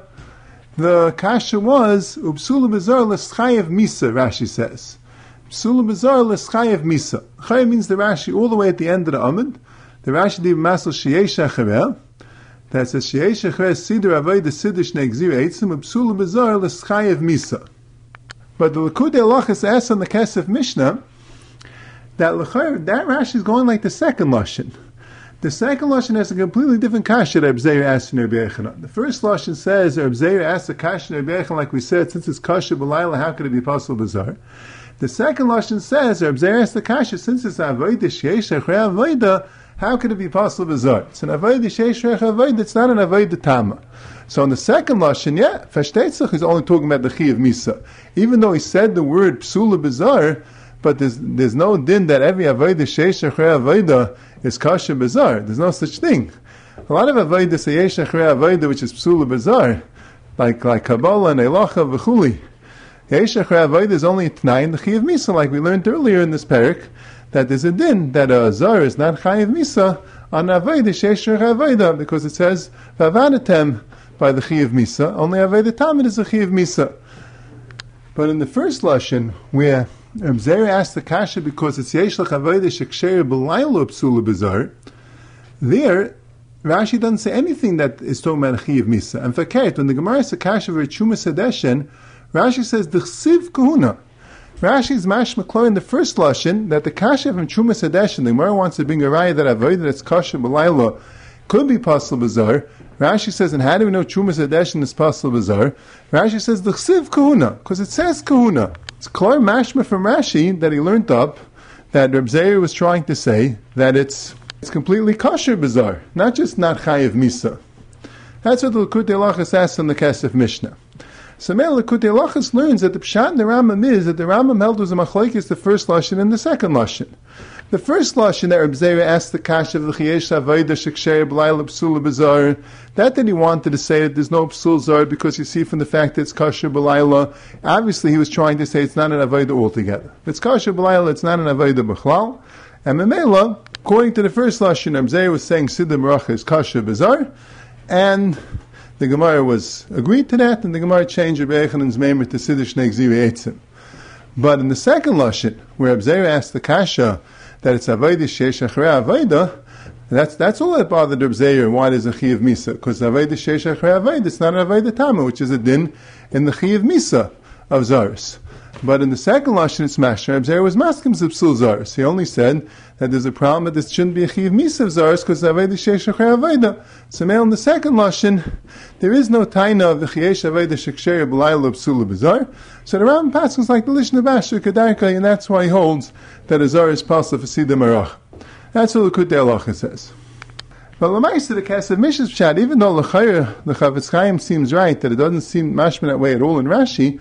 was, Upsula B'Zar L'Schayev Misa, Rashi says. Upsula B'Zar L'Schayev Misa. Chayev means the Rashi all the way at the end of the Amud. The Rashi did masel sheyesh achareh. That says sheyesh achareh siddur avodah siddur shnei gzir eitzim ubsula b'zar l'schayev misa. But the Likutei Halachos asks on the Kesef Mishnah that Rashi is going like the second lashon. The second lashon has a completely different kasha that Reb Zeir asked in Rabbi Yechanan. The first lashon says Reb Zeir asked the kasha in Rabbi Yechanan, like we said, since it's kasha b'layla, how could it be possible b'zar? The second lashon says Reb Zeir asked the kasha, since it's avodah sheyesh achareh avodah, how could it be possible bizarre? It's an avodah sheish rech avodah. It's not an avodah tama. So in the second lashon, Fashtetzach is only talking about the chi of misa. Even though he said the word psula bizarre, but there's no din that every avodah sheish rech avodah is kasha bizarre. There's no such thing. A lot of avodah say yesh rech avodah, which is psula bizarre, like Kabbalah and Elacha v'chuli. Yesh rech avodah is only a t'nai in the chi of misa, like we learned earlier in this parak, that there's a din that a zar is not chayiv misa on avodah sheish avodah, because it says v'avanatem by the chayiv misa. Only avodah tamid is a chayiv misa. But in the first lashon, where Reb Zeir asked the kasha because it's yesh lach avodah sheksher b'laylo psula b'zar, there Rashi doesn't say anything that is talking about a chayiv misa. And fakert, when the Gemara says kasha v'rechuma sedeshen, Rashi says d'chsiv kahuna. Rashi's mashma klo in the first lashon that the kasha from Trumas Hadeshin, the Gemara wants to bring a raya that avodah that's kasha b'layla could be possible b'zar. Rashi says, and how do we know Trumas Hadeshin is possible b'zar? Rashi says the chsiv kahuna, because it says kahuna. It's klar mashma from Rashi that he learned up that Reb Zeir was trying to say that it's completely kosher b'zar, not just not chayiv misa. That's what the Likutei Halachos asks in the Kesef Mishnah. So Meil Likutei Halachos learns that the Pshat in the Rambam is that the Rambam held was a machlokes the first lashon and the second lashon. The first lashon that Reb Zeir asked the kasha of the Chayesh Avodah Sheksher B'layla Psula B'zar, that he wanted to say that there's no Psul Zar because you see from the fact that it's kasher B'layla, obviously he was trying to say it's not an Avodah altogether. If it's kasher B'layla, it's not an Avodah B'chlal. And Memela, according to the first lashon, Reb Zeir was saying Siddur Meracha is kasher B'zar, and the Gemara was agreed to that, and the Gemara changed Rabbi Yechanan's meimer to Siddur Shnei Gzir Eitzim. But in the second lashon, where Reb Zeir asked the kasha that it's avodah sheish acharei avodah, that's all that bothered Reb Zeir. Why there's a chi of misa? Because avodah sheish acharei avodah, it's not an avodah tama, which is a din in the chi of misa of zaris. But in the second lashon, it's mashma. Reb Zeir was maskim zipsul zaris. He only said that there's a problem that this shouldn't be a chiv misa of zaris because avodah sheish acharei avodah. So now in the second lashon, there is no taina of the chayesh avodah sheksher b'layla psula b'zar. So the Rambam passes like the lishna basher kedarka, and that's why he holds that a zar is possible for siddur marach. That's what the Likutei Halachos says. But l'maisa the Kesef Mishnah's pshat, even though l'chayr the Chavetz Chaim seems right that it doesn't seem mashman that way at all in Rashi,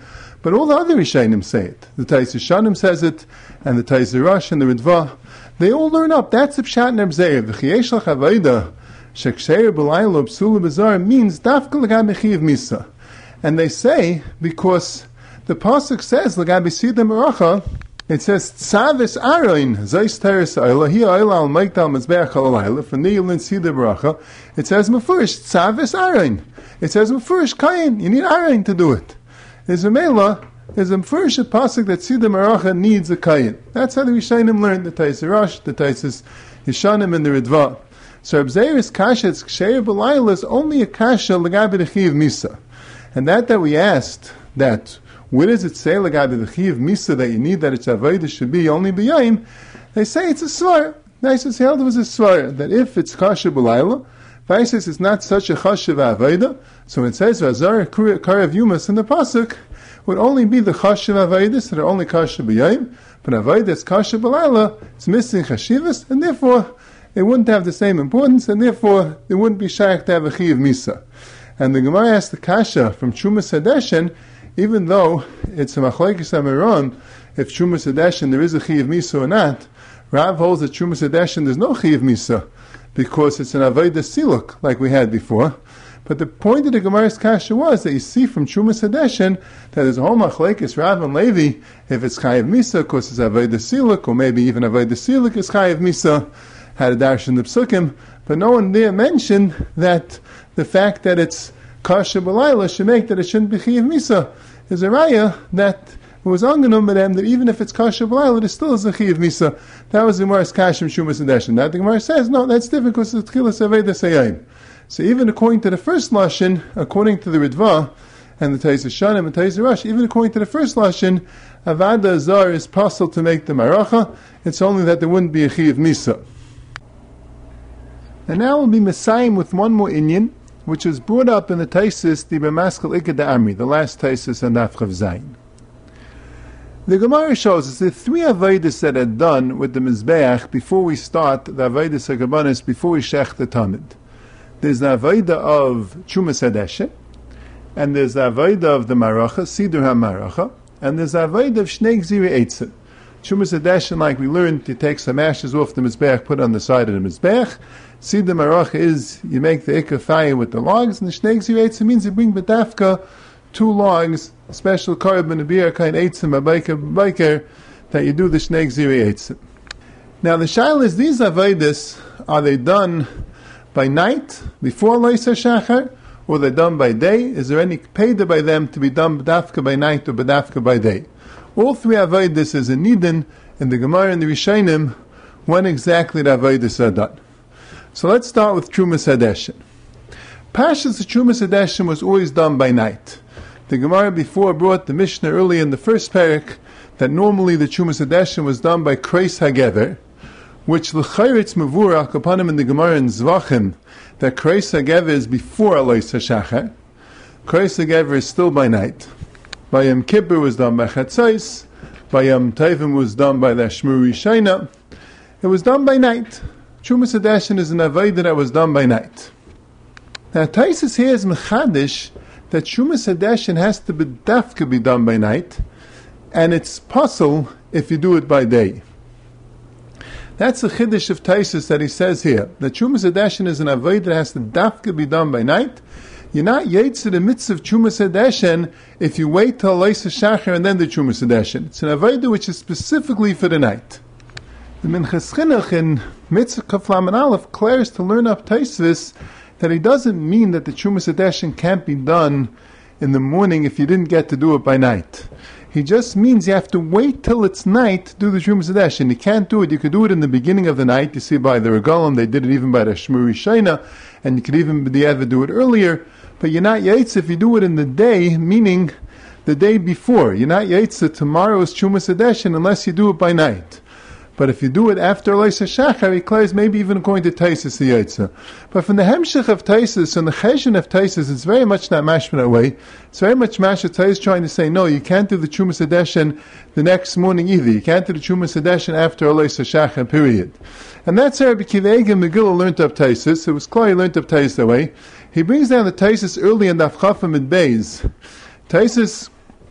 But all the other Rishonim say it. The Tais Yishanim says it, and the Tais Rosh and the Ritva. They all learn up. That's the Pshat in Abzeir. V'chiyeshach havayda sheksheir b'laylo b'sula b'zar means dafka l'gab mechiv misa. And they say, because the Pasuk says, l'gab sida meracha, it says, Tzavis Aroin, Zeis Teres Ayla, Hi Ayla al Maikdal Mizbeach al Ayla, for Neilin Sida Baracha, it says Mefurish, Tzavis Aroin. It says Mefurish Kayin, you need Aroin to do it. There's a Mela, there's a Mefurish Pasuk that Sida Baracha needs a Kayin. That's how the Rishonim learned, the Tais Rosh, the Tais Yishanim, and the Ritva. So Abzeiris Kasha, it's Ksheir B'Layla, is only a Kasha L'gabi D'chiv Misa. And that we asked, that where does it say l'gabi the chiv misa that you need that its avodah should be only b'yayim? They say it's a svara. Nice held it was a svara that if it's kasha b'layla, Vaisis is not such a chashiv avodah. So when it says v'azar karav yumas in the pasuk, would only be the chashiv avodah that are only kasha b'yayim, but avodah that's kasha b'layla, it's missing chashivas, and therefore it wouldn't have the same importance, and therefore it wouldn't be shaykh to have a chiv misa. And the Gemara asked the kasha from Chumas Hadeshin, even though it's a machlokes amiron, if Chumas Hadeshin there is a chiv misa or not, Rav holds that Chumas Hadeshin there's no chiv misa, because it's an avodah siluk, like we had before. But the point of the Gemara's kasha was that you see from Chumas Hadeshin that there's a whole machlokes Rav and Levi, if it's chayiv misa, of course it's avodah siluk, or maybe even avodah siluk is chayiv misa, had a darshan in the psukim, but no one there mentioned that the fact that it's kasha b'layla should make that it shouldn't be chayiv misa. Is a raya that it was anganum with them that even if it's kasha b'layla, it still is a chayiv misa. That was the Gemara's kasha from Shumas Hadeshin. That the Gemara says, no, that's different because it's tchilas aveda sayayim. So even according to the first lashon, according to the Ritva and the Tais Shanim and Tais Rosh, even according to the first lashon, avada zar is possible to make the maracha. It's only that there wouldn't be a chayiv misa. And now we'll be Messiahing with one more inyan, which was brought up in the Taisis, the B'maskel Ikad Amri, the last Taisis and Afchav Zayin. The Gemara shows us the three Avodas that are done with the Mizbeach before we start the Avodas HaGabanis, before we shech the Tamid. There's the Avodah of Chumas Hadeshin, and there's the Avodah of the Maracha, Sidur HaMaracha, and there's the Avodah of Shnei Gziri Eitzim. Chumas Hadeshin, like we learned, you take some ashes off the Mizbeach, put on the side of the Mizbeach. Sidur Maracha is, you make the Ikar fire with the logs, and the Shnei Gziri Eitzim means you bring B'dafka, 2 logs, special korban and beer kind eitzim a that you do the Shnei Gziri Eitzim. Now the shaila is, these avodas, are they done by night before Leisa Shachar, or they're done by day? Is there any payda by them to be done b'dafka by night or b'dafka by day? All three avodas is a nidin in the Gemara and the Rishonim when exactly the avodas are done. So let's start with Chumas Hadeshin. Pashas the Chumas Hadeshin was always done by night. The Gemara before brought the Mishnah early in the first parak that normally the Chumas Hadeshin was done by Kreis HaGever, which l'chayritz mevurak upon him in the Gemara in Zvachim, that Kreis HaGever is before Alois HaShachar. Kreis HaGever is still by night. By Yom Kippur was done by Chatzos, by Yom Tovim was done by the Shmur Rishayna. It was done by night. Chumas Hadeshin is an avodah that was done by night. Now Taisus here is mechadish that Chumas Hadeshin has to be dafka be done by night, and it's possible if you do it by day. That's the chiddush of Taisus that he says here. That Chumas Hadeshin is an avodah that has to dafka be done by night. You're not yetz in the midst of Chumas Hadeshin if you wait till Leisa Shachar and then the Chumas Hadeshin. It's an avodah which is specifically for the night. The Minchas Chinuch in Mitzvah Kaflam and Aleph declares to learn up Taisus that he doesn't mean that the Chumas Hadeshin can't be done in the morning if you didn't get to do it by night. He just means you have to wait till it's night to do the Chumas Hadeshin. You can't do it. You could do it in the beginning of the night. You see by the Regalim, they did it even by the Shmur Rishayna, and you could even do it earlier. But you're not yaitz if you do it in the day, meaning the day before. You're not yaitz that tomorrow's Chumas Hadeshin unless you do it by night. But if you do it after Leisa Shachar, he declares maybe even according to Taisus the Yaitza. But from the Hemshech of Taisus and the Cheshen of Taisus, it's very much not mashma that way. It's very much mashma Taisus trying to say, no, you can't do the Chumas Hadeshin the next morning either. You can't do the Chumas Hadeshin after Leisa Shachar, period. And that's how Rabbi Akiva Eiger Megillah learned up Taisus. It was clear he learned up Taisus that way. He brings down the Taisus early in the Afchafim and Beis. Taisus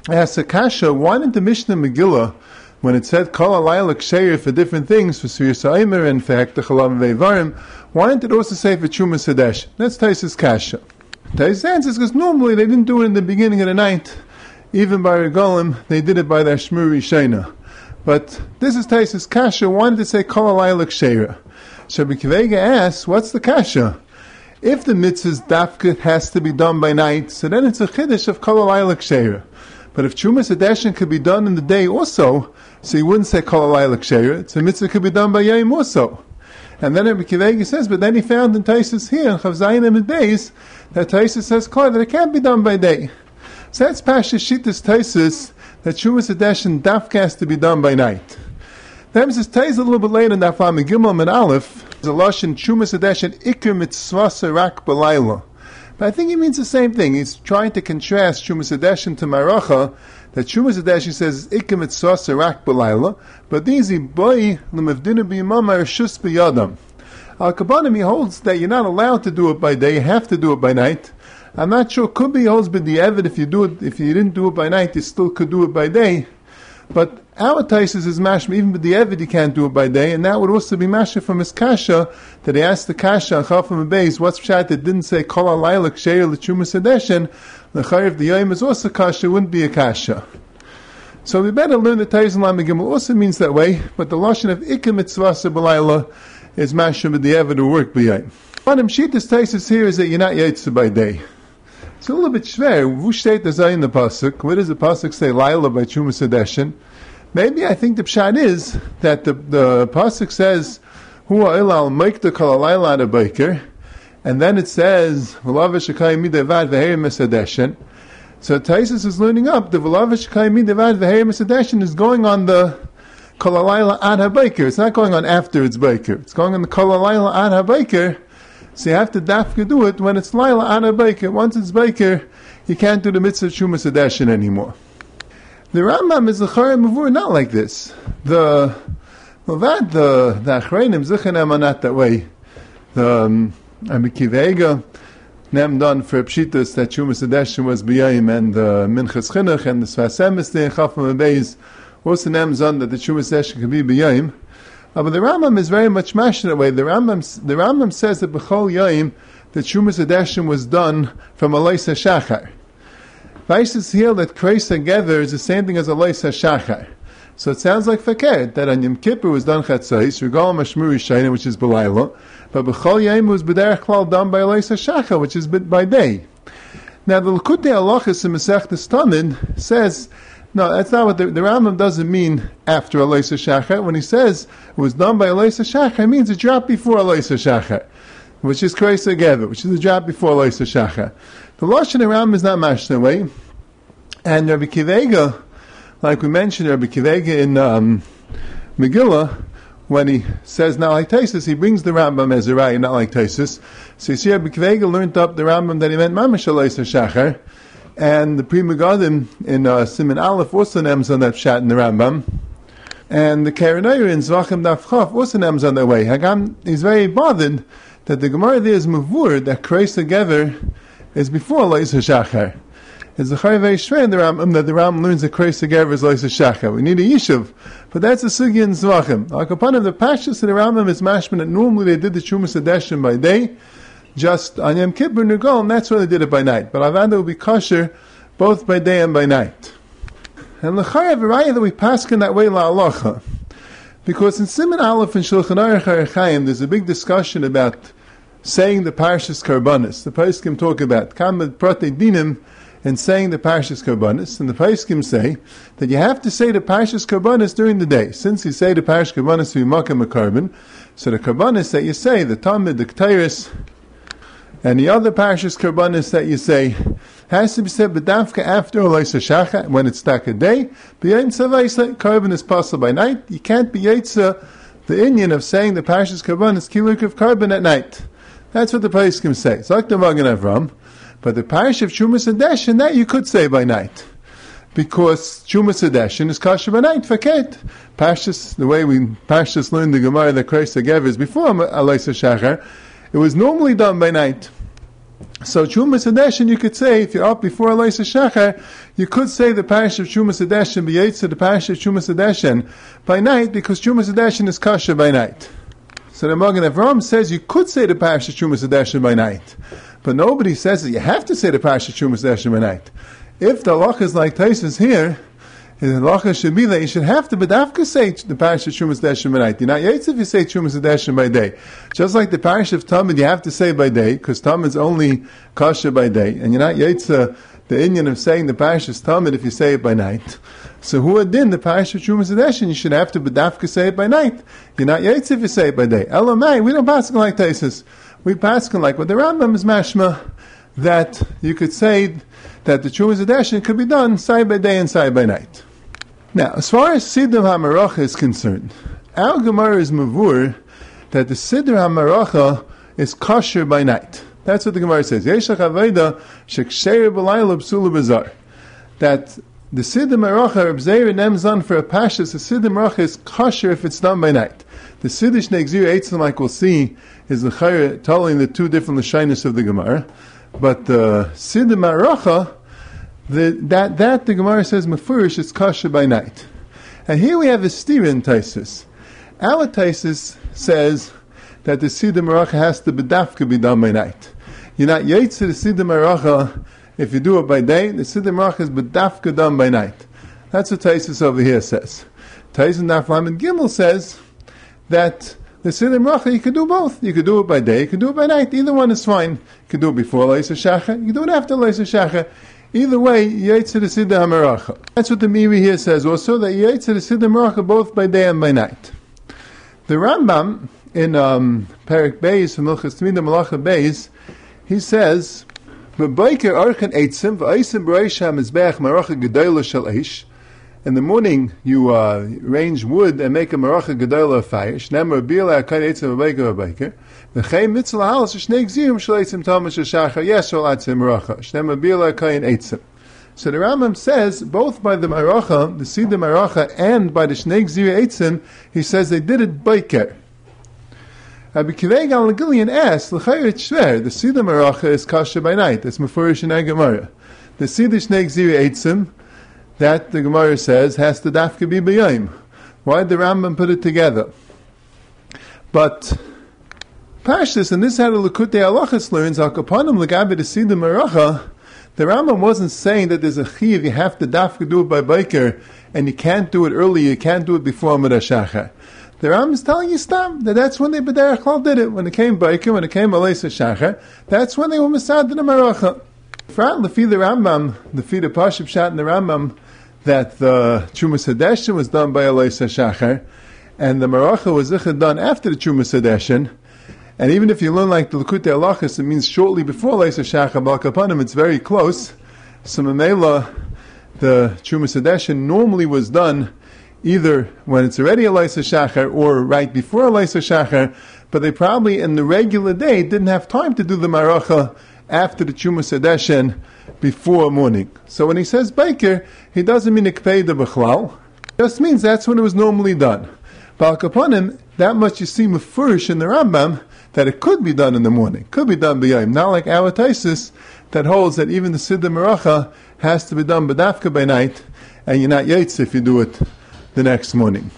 asks a kasha, why didn't the Mishnah Megillah, when it said Kol Alayla Ksheir for different things, for Sfir Sa'imer, in fact, the Chalav Veivarim, why didn't it also say for Chuma Sedesh? That's Taisa's kasha. Taisa's answer is because normally they didn't do it in the beginning of the night. Even by Regalim, they did it by their Shmur Rishayna. But this is Taisa's kasha, why did it say Kol Alayla Ksheir? Rabbi Kivega asks, what's the kasha? If the mitzvah's dafka has to be done by night, so then it's a chiddush of Kol Alayla Ksheira. But if Chumas Adeshin could be done in the day also, so you wouldn't say Kol Alayla Ksheira, it's a mitzvah could be done by Yom also. And then Rabbi Kivega says, but then he found in Taisus here, in Chav Zayin and Beis, that Taisus says clear that it can't be done by day. So that's Pasha Shittas Taisus, that Chumas Adeshin dafka has to be done by night. Then says Taisus a little bit later in that Fam Gimel and Aleph, the Lashon Chumas Adeshin Iker Mitzvah Rak B'Layla. But I think he means the same thing. He's trying to contrast Chumas Adeshin to Maracha, that Chumas Adeshin says Iker Mitzvah Rak B'Layla, but these boy L'mevdina B'Yimam Reshus B'Yadam. Al Kabbanim, he holds that you're not allowed to do it by day, you have to do it by night. I'm not sure, could be he holds b'di'evid, if you didn't do it by night, you still could do it by day. But our Taisus is mashma, even with the Evid you can't do it by day, and that would also be mashma from his kasha, that he asked the kasha on Chafam Beis, what's pshat that didn't say Kol Alayla Ksheir L'Chumas Adeshin, l'chayv the Yom is also kasha, wouldn't be a kasha. So we better learn that Taisus Lam Gimel also means that way, but the lashon of Ikka Mitzvah B'Layla is mashma with the Evid who work b'yayim. One of Shittas Taisus here is that you're not Yaitza by day. It's a little bit schwer. Wo steht das in the pasuk? Where does the pasuk say Laila by Chumas Adeshin? Maybe I think the pshat is that the pasuk says Hua Ilal Meikta Kol Laila Ad Baker, and then it says V'lavish Akai Midevad V'Heir Mesadeshin. So Taisus is learning up the V'lavish Akai Midevad V'Heir Mesadeshin is going on the Kol Laila Ad HaBaker. It's not going on after it's Baker. It's going on the Kol Laila Ad HaBaker. So you have to dafka do it when it's Laila Ana Baker. Once it's Baker, you can't do the mitzvah Chumas Adeshin anymore. The Rambam is the Chayim Mavur not like this. The Achreinim Zichanem are not that way. The Rabbi Kivega nem done for Pshitas that Chumas Adeshin was B'yayim, and the Minchas Chinuch and the Sfas Emes in Chafam Beis also nem zon that the Chumas Adeshin could be B'yayim. But the Rambam is very much mashed that way. The Rambam says that B'chol Yom, that Chumas Adeshin was done from Alois HaShachar. Vaisis here that Kreis HaGever is the same thing as Alois HaShachar. So it sounds like Fakir, that on Yom Kippur was done Chatzais, Regalim HaShmur Rishayna, which is B'layla, but B'chol Yom was B'derech Klal done by Alois HaShachar, which is by day. Now the L'kutei Halachos in Masechtas Tamid says, no, that's not what the Rambam doesn't mean after Alois HaShachar. When he says it was done by Alois HaShachar, it means a drop before Alois HaShachar, which is Kreis HaGever, which is a drop before Alois HaShachar. The Lashon Rambam is not mashed that way. And Rabbi Kivega, like we mentioned, Rabbi Kivega in Megillah, when he says not like Taisus, he brings the Rambam as a raya, not like Taisus. So you see, Rabbi Kivega learned up the Rambam that he meant Mamash Alois HaShachar. And the Pri Megadim in Siman Aleph also names on that pshat in the Rambam. And the Karanayr in Zvachim Daf Chav also names on that way. Hagam is very bothered that the Gemara there is Mavur, that Kreis HaGever is before Alois HaShachar. It's a very shver in the Rambam that the Rambam learns that Kreis HaGever is Alois HaShachar. We need a Yishuv, but that's a Sugya in Zvachim. Like upon him, the Pashtus of the Rambam is mashman that normally they did the Chumas Adeshin by day, just on Yom Kippur Nergal, and that's why they did it by night. But Avada will be kosher both by day and by night. And l'chayav v'raya that we paskin that way la'alacha, because in Siman Aleph and Shulchan Aruch Arachayim there's a big discussion about saying the Parshas Karbanis. The Paiskim talk about Kamad Prate Dinim and saying the Parshas Karbanis, and the Paiskim say that you have to say the Parshas Karbanis during the day. Since you say the Parshas Karbanis to be Makam a Karban, so the Karbanis that you say, the Talmud, the Ketairis, and the other Parshas Karbanis that you say has to be said b'dafka after Alois HaShachar when it's stuck a day. B'yayim tzavayis Karban is possible by night. You can't be Yaitza the Indian of saying the Parshas Karbanis kiluk of Karban at night. That's what the Paiskim say. It's like the Magen Avram, but the Parish of Chumas Adeshin that you could say by night, because Chumas Adeshin is kosher by night. Faket Parshas, the way we Parshas learned the Gemara that Kreis HaGever is before Alois HaShachar. It was normally done by night. So Trumas Hadeshin, you could say, if you're up before Aleis Shachar, you could say the parish of Trumas Hadeshin b'yetz the parish of Trumas Hadeshin by night, because Trumas Hadeshin is kosher by night. So the Magen Avraham says you could say the parish of Trumas Hadeshin by night, but nobody says that you have to say the parish of Trumas Hadeshin by night. If the halacha is like Taisus here, the halacha should be that you should have to bedavka say the parish of Trumas Hadeshin by night. You're not yetz if you say Trumas Hadeshin by day. Just like the parish of Tamid you have to say by day, because Tamid's only kosher by day, and you're not yetz the Indian of saying the parish is Tamid if you say it by night. So who adin the parish of Trumas Hadeshin, you should have to bedavka say it by night. You're not yetz if you say it by day. Elamai, we don't paskin like Taisus. We paskin like what the Rambam is mashma, that you could say that the Trumas Hadeshin could be done side by day and side by night. Now, as far as Siddur HaMaracha is concerned, our Gemara is mavur that the Siddur HaMaracha is kosher by night. That's what the Gemara says. Yeshach Aveda sheksher b'layla b'sula b'zar. That the Siddur HaMaracha, Reb Zeir Nemzan for a Pashas, the Siddur HaMaracha is kosher if it's done by night. The Siddur Shnei Gzir Eitzim, like we'll see, is the Chayr telling the two different Lashinis of the Gemara. But the Siddur HaMaracha, that the Gemara says mefurish is kosher by night. And here we have a stira in Taisus. Our Taisus says that the Siddur HaMaracha has to bedafka be done by night. You're not yetz to the Siddur HaMaracha if you do it by day. The Siddur HaMaracha is bedafka done by night. That's what Taisus over here says. Taisus Daf Lamed Gimel says that the Siddur HaMaracha you can do both. You can do it by day, you can do it by night. Either one is fine. You can do it before Leis HaShachar, you can do it after Leis HaShachar. Either way, yetz to the Siddur HaMaracha. That's what the Miri here says also, that yetz to the Siddur HaMaracha both by day and by night. The Rambam in Perek Beis from Milchas Tmidah Malacha Beis, he says, "B'boiker archen eitzim v'aisim b'reish hamizbeach maracha gedola shel eish." In the morning, you arrange wood and make a maracha gedola of fire. Shneimar bila akain eitzim v'boiker v'boiker. V'chein mitzvah halas shnei gzirim shel eitzim tamash shachar yesol atzim maracha. Shneimar bila akain eitzim. So the Rambam says, both by the maracha, the Siddur maracha, and by the shnei gzir eitzim, he says they did it boiker. Rabbi Kiva Gal Gillian asked, "L'chayr it's shver, the Siddur maracha is kosher by night." That's mefurish in our Gemara. The Siddur shnei gzir eitzim, that the Gemara says has to dafka be b'yayim. Why did the Rambam put it together? But Pashtus, and this had a Likutei Halachos learns, al kapanim l'gabe the Siddur maracha. The Rambam wasn't saying that there's a chiyuv, you have to dafka do it by biker, and you can't do it early, you can't do it before Amud HaShachar. The Rambam is telling you stam, that that's when they b'derech klal did it. When it came biker, when it came Aleis HaShachar, that's when they were misad in the maracha. Frat lefi the Rambam, the Pashib Shat in the Rambam, that the Trumas Hadeshin was done by Aleis HaShachar, and the maracha was done after the Trumas Hadeshin. And even if you learn like the Likutei Halachos, it means shortly before Leis HaShachar, Bal Kapanim, it's very close. So Mamela, the Trumas Hadeshin normally was done either when it's already a Leis HaShachar or right before Leis HaShachar, but they probably in the regular day didn't have time to do the maracha after the Trumas Hadeshin before morning. So when he says Baker, he doesn't mean Ikpeida B'chlal, it just means that's when it was normally done. Bal Kapanim, that much you see mefurish in the Rambam, that it could be done in the morning, could be done b'yayim. Not like our Taisus that holds that even the Siddur Maracha has to be done b'dafka by night, and you're not yetz if you do it the next morning.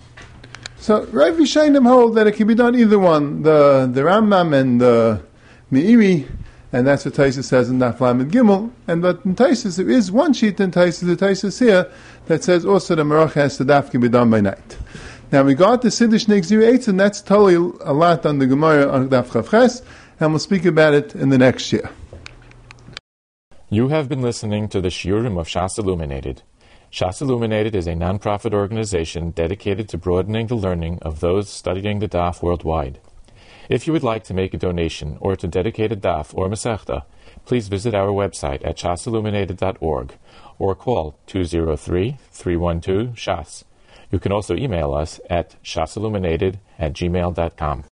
So Rav Yishayim hold that it can be done either one, the Rambam and the Meiri, and that's what Taisus says in Daf Lamed Gimel. And but in Taisus there is one sheet in Taisus, the Taisus here, that says also the Maracha has to dafka be done by night. Now we got the Siddur Shnei Gzir Eitzim, that's totally a lot on the Gemara on Daf Chavches, and we'll speak about it in the next year. You have been listening to the Shiurim of Shas Illuminated. Shas Illuminated is a non-profit organization dedicated to broadening the learning of those studying the Daf worldwide. If you would like to make a donation or to dedicate a Daf or Masechta, please visit our website at shasilluminated.org or call 203-312-SHAS. You can also email us at shasilluminated@gmail.com.